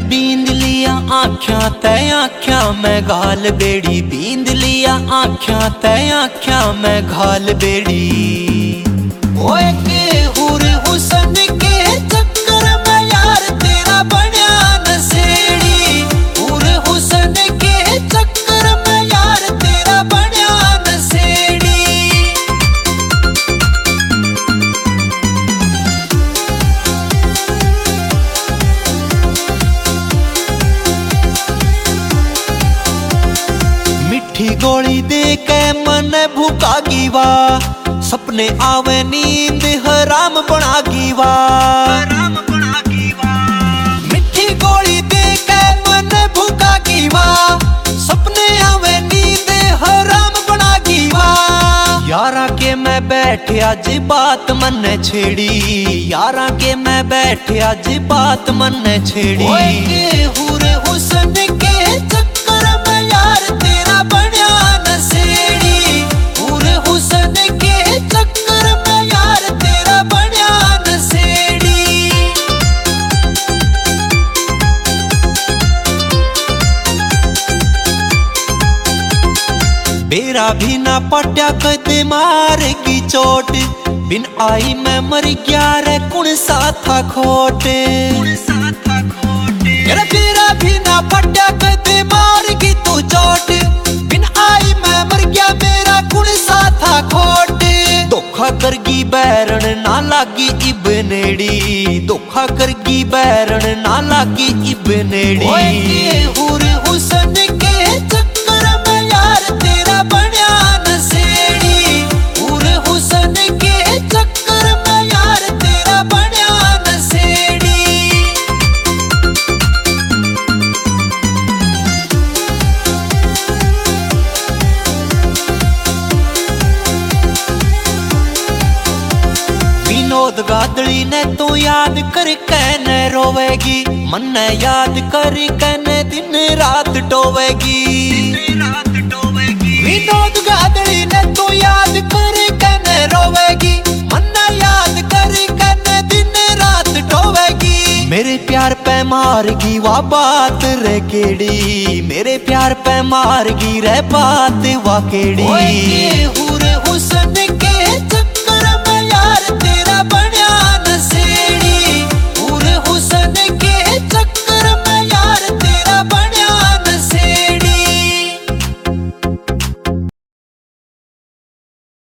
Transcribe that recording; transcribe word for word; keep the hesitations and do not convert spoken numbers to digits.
बींद लिया आख्या तय आख्या मैं गाल बेड़ी, बींद लिया आख्या तय आख्या मैं गाल बेड़ी। ओए के हुर हुसन के चक्कर में यार तेरा बन्या नसेड़ी, हुर हुसन के चक्कर में यार तेरा बन्या नसेड़ी। मिठी गोली दे के मन भूखागी वा, सपने आवे नींद हराम बनागी वा। मिठी गोली दे के मन भूखागी वा, सपने आवे नींद हराम बनागी वा। यारा के मैं बैठे आज बात मन छेड़ी, यारा के मैं बैठे आज बात मन छेड़ी। ओए के हुर हुसन के चक्कर में यार तेरा बन्या नसेड़ी, हुर हुसन के चक्कर में यार तेरा बन्या नसेड़ी। बेरा भी ना पट्या कदे मारेगी चोट, बिन आई मैं मर गया रे कुण सा था खोटे। मेरा बेरा भी ना पट्या कदे मारेगी तू चोट, बिन आई मैं मर गया मेरा कुण सा था खोटे। धोखा करगी बैरन ना लागी इब नेड़ी, धोखा करगी बैरन ना लागी इब नेड़ी। ओए के हुर हुसन के चक्कर में यार तेरा बन्या नसेड़ी, हुर हुसन के चक्कर में यार तेरा बन्या नसेड़ी। विनोद गादड़ी ने तो याद कर कैने रोवेगी, मन याद कर कैने दिन रात टोवेगी। विनोद गादड़ी ने तो याद कर कैने रोवेगी, मन याद कर कैने दिन रात टोवेगी। मेरे प्यार पे मारगी वा बात रे केड़ी, मेरे प्यार पे मारगी रे बात वा केड़ी। ओए के हुर